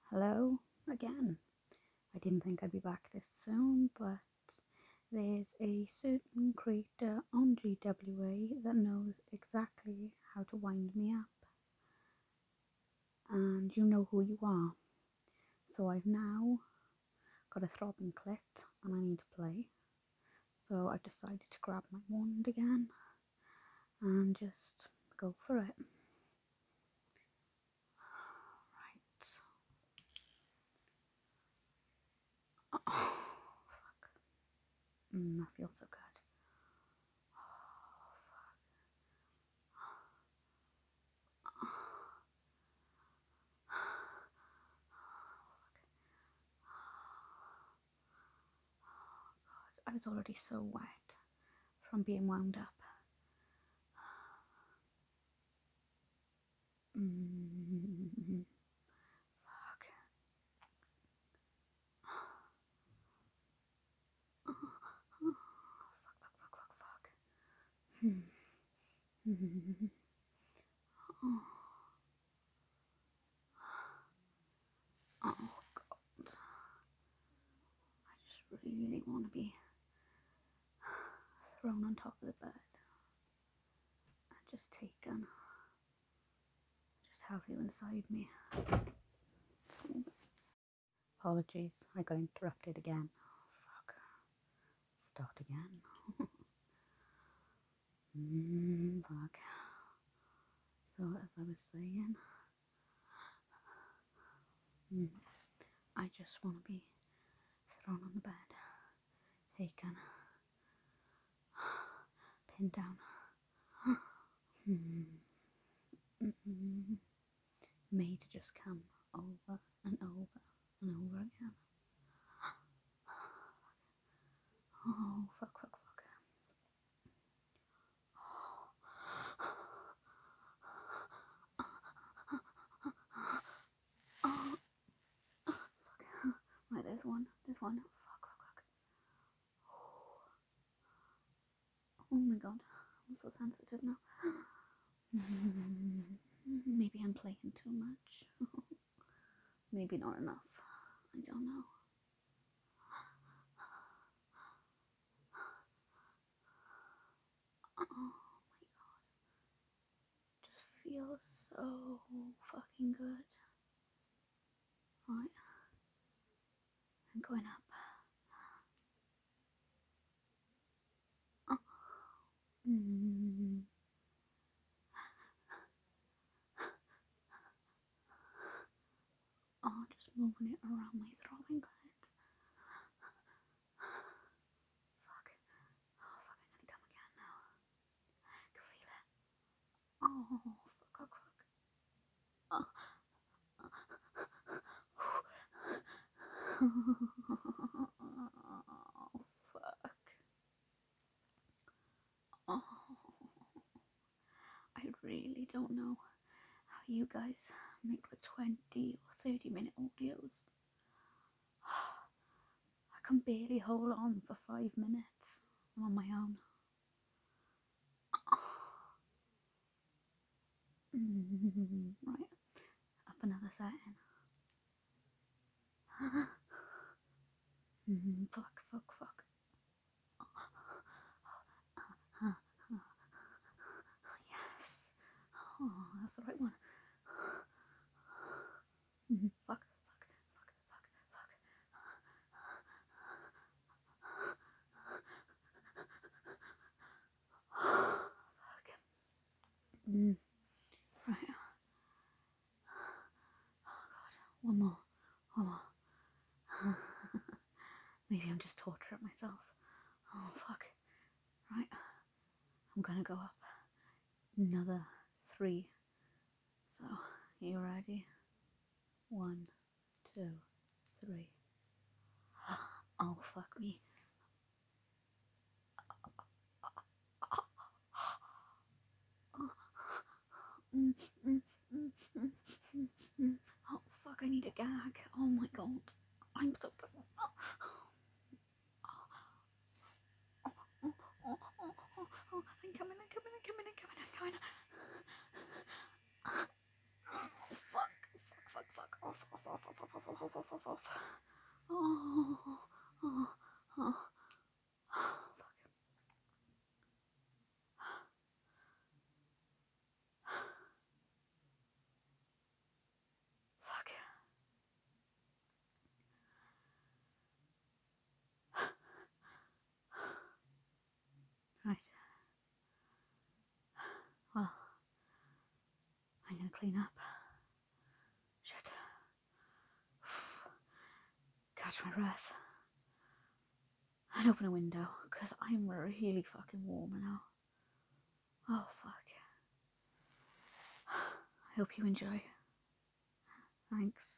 Hello again. I didn't think I'd be back this soon, but there's a certain creator on GWA that knows exactly how to wind me up, and you know who you are. So I've now got a throbbing clit and I need to play. So I've decided to grab my wand again and just go for it. Right. Oh, that feels so good. I was already so wet from being wound up. Fuck. Fuck. Oh God. I just really want to be thrown on top of the bed and just taken. Just have you inside me. Apologies, I got interrupted again. Fuck. Start again. Fuck. So as I was saying, I just want to be thrown on the bed, taken, pinned down, made to just come over and over and over again. Oh, fuck, fuck, fuck. Oh, fuck. Right, there's one. Fuck, fuck, fuck. Oh my god, I'm so sensitive now. Maybe I'm playing too much. Maybe not enough. I don't know. Oh my god. Just feels so fucking good. Right. I'm going up. Oh. Oh, just moving it around my throbbing gland. Fuck. Oh, fuck, I'm gonna come again now. I can feel it. Oh, fuck, fuck, fuck. Oh. Oh, fuck. Oh, I really don't know how you guys make the 20 or 30-minute audios. I can barely hold on for 5 minutes on my own. Right, up another setting. Fuck, fuck, fuck. Yes. Oh, that's the right one. Fuck, fuck, fuck, fuck, fuck. Fuck. Right. Oh god. One more. One more. Maybe I'm just torturing myself. Oh fuck. Right. I'm gonna go up another 3. So, you ready? 1, 2, 3. Oh fuck me. Oh fuck, I need a gag. Oh my god. I'm so I'm coming. Fuck. Fuck. Fuck. Fuck. Off. clean up. Shit. Catch my breath. And open a window, because I'm really fucking warm now. Oh fuck. I hope you enjoy. Thanks.